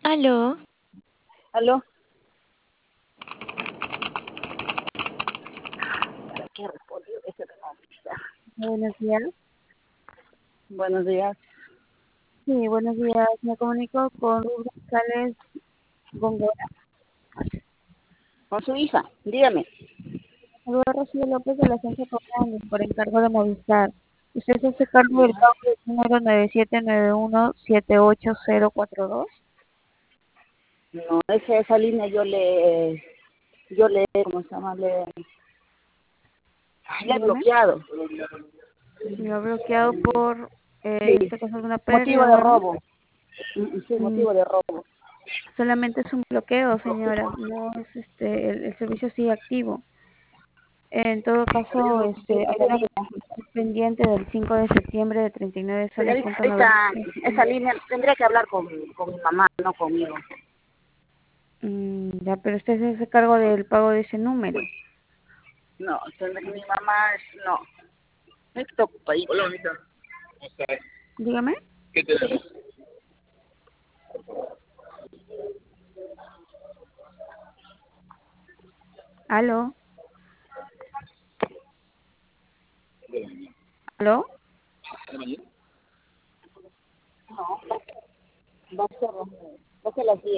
Aló, ¿Aló? ¿Para qué respondió ese que no? Buenos días. Buenos días. Sí, buenos días. Me comunico con Ruth González Góngora. Con su hija, dígame. Saludos a Rocío López de la Agencia Comunal por encargo de Movistar. ¿Usted se hace cargo del pago del número 9791788042? No, esa línea yo le, ¿cómo se llama? Le he Dígame. bloqueado. Lo ha bloqueado por, Sí, en este caso, alguna motivo pérdida o de algo. robo. Sí, Mm, motivo de robo. Solamente es un bloqueo, señora. No es el servicio sigue activo. En todo caso, hay una pendiente del 5 de septiembre de 39 soles Señorita, punto 90. esa línea tendría que hablar con mi mamá, no conmigo. Ya, pero usted se hace cargo del pago de ese número. No, mi mamá no. Está ocupadita. Hola, bonita. Dígame. ¿Qué te da? ¿Aló? ¿Aló? No, va a ser las 10.